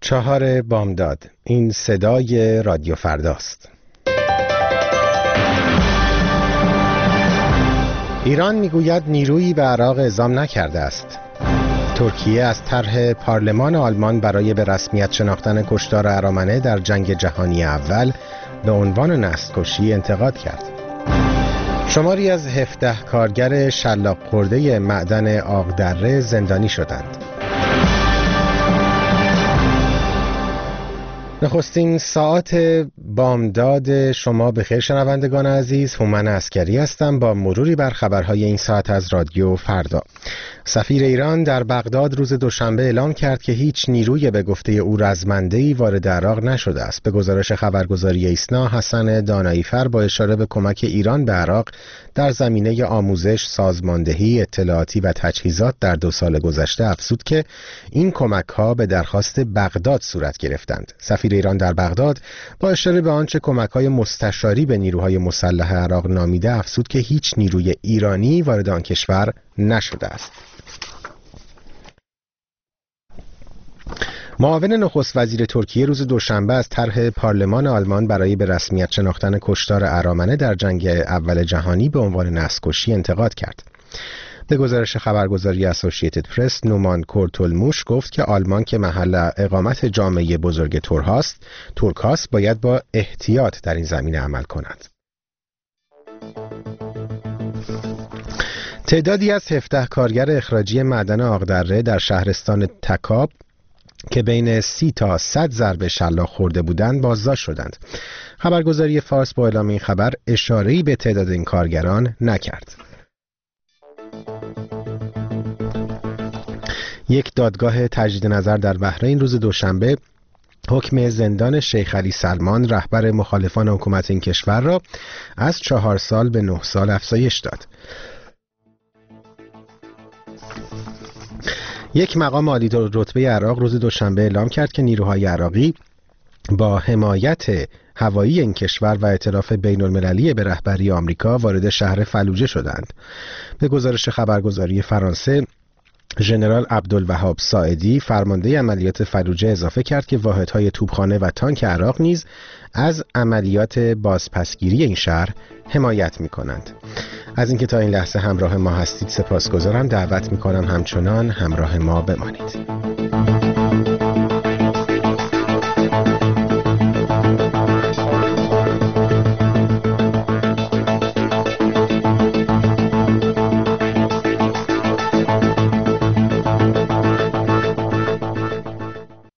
4 بامداد. این صدای رادیو فرداست. ایران میگوید نیرویی به عراق اعزام نکرده است. ترکیه از طرح پارلمان آلمان برای به رسمیت شناختن کشتار ارامنه در جنگ جهانی اول به عنوان نسل‌کشی انتقاد کرد. شماری از 17 کارگر شلاق خورده معدن آقدره زندانی شدند. نخستین ساعت بامداد شما بخیر شنوندگان عزیز. هومن عسکری هستم با مروری بر خبرهای این ساعت از رادیو فردا. سفیر ایران در بغداد روز دوشنبه اعلام کرد که هیچ نیروی به گفته او رزمنده‌ای وارد عراق نشده است. به گزارش خبرگزاری ایسنا، حسن دانایی‌فر با اشاره به کمک ایران به عراق در زمینه آموزش، سازماندهی، اطلاعاتی و تجهیزات در 2 سال گذشته افزود که این کمک‌ها به درخواست بغداد صورت گرفتند. سفیر ایران در بغداد با اشاره به آنچه کمک‌های مستشاری به نیروهای مسلح عراق نامیده افزود که هیچ نیروی ایرانی وارد آن کشور نشده است. معاون نخست وزیر ترکیه روز دوشنبه از طرح پارلمان آلمان برای به رسمیت شناختن کشتار ارامنه در جنگ اول جهانی به عنوان نسل‌کشی انتقاد کرد. به گزارش خبرگزاری اسوسییتد پرس، نومان کورتولموش گفت که آلمان که محل اقامت جامعه بزرگ ترک هاست باید با احتیاط در این زمینه عمل کند. تعدادی از 17 کارگر اخراجی معدن آقدره در شهرستان تکاب که بین 30 تا 100 ضربه شلاق خورده بودند بازداشت شدند. خبرگزاری فارس با اعلام این خبر اشاره‌ای به تعداد این کارگران نکرد. یک دادگاه تجدید نظر در بحرین روز دوشنبه حکم زندان شیخ علی سلمان رهبر مخالفان حکومت این کشور را از 4 سال به 9 سال افزایش داد. یک مقام عالی رتبه عراق روز دوشنبه اعلام کرد که نیروهای عراقی با حمایت هوایی این کشور و اعتراف بین المللی به رهبری آمریکا وارد شهر فلوجه شدند. به گزارش خبرگزاری فرانسه، ژنرال عبدالوهاب ساعدی فرمانده عملیات فلوجه اضافه کرد که واحدهای توپخانه و تانک عراق نیز از عملیات بازپسگیری این شهر حمایت می‌کنند. از اینکه تا این لحظه همراه ما هستید سپاسگزارم. دعوت می‌کنم همچنان همراه ما بمانید.